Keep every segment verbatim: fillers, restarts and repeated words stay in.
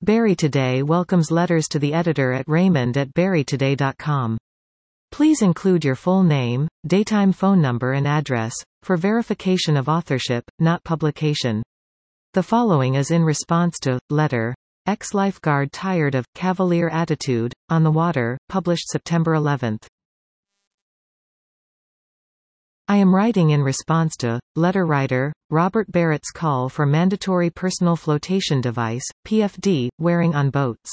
Barry Today welcomes letters to the editor at raymond at barry today dot com. Please include your full name, daytime phone number and address, for verification of authorship, not publication. The following is in response to, letter, ex-lifeguard tired of, cavalier attitude, on the water, published September eleventh. I am writing in response to, letter writer, Robert Barrett's call for mandatory personal flotation device, P F D, wearing on boats.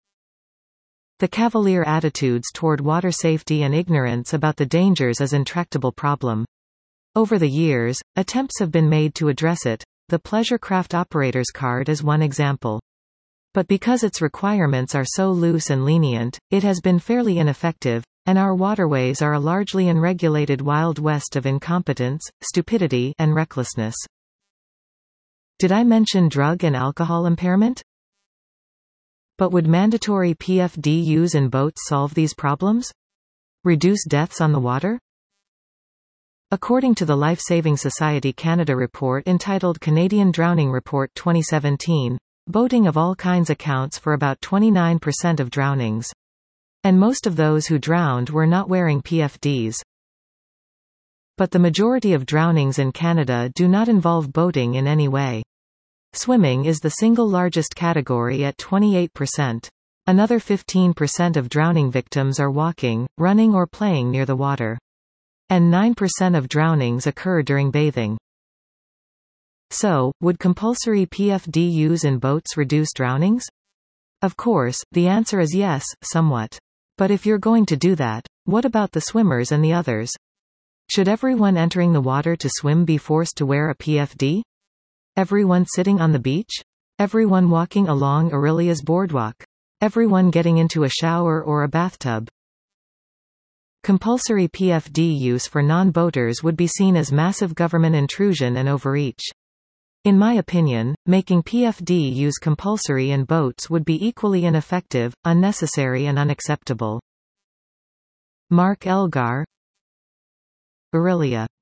The cavalier attitudes toward water safety and ignorance about the dangers is an intractable problem. Over the years, attempts have been made to address it. The Pleasure Craft Operator's Card is one example. But because its requirements are so loose and lenient, it has been fairly ineffective, and our waterways are a largely unregulated wild west of incompetence, stupidity, and recklessness. Did I mention drug and alcohol impairment? But would mandatory P F D use in boats solve these problems? Reduce deaths on the water? According to the Life Saving Society Canada report entitled Canadian Drowning Report twenty seventeen, boating of all kinds accounts for about twenty-nine percent of drownings. And most of those who drowned were not wearing P F Ds. But the majority of drownings in Canada do not involve boating in any way. Swimming is the single largest category at twenty-eight percent. Another fifteen percent of drowning victims are walking, running or playing near the water. And nine percent of drownings occur during bathing. So, would compulsory P F D use in boats reduce drownings? Of course, the answer is yes, somewhat. But if you're going to do that, what about the swimmers and the others? Should everyone entering the water to swim be forced to wear a P F D? Everyone sitting on the beach? Everyone walking along Aurelia's boardwalk? Everyone getting into a shower or a bathtub? Compulsory P F D use for non-boaters would be seen as massive government intrusion and overreach. In my opinion, making P F D use compulsory in boats would be equally ineffective, unnecessary and unacceptable. Mark Elgar, Aurelia.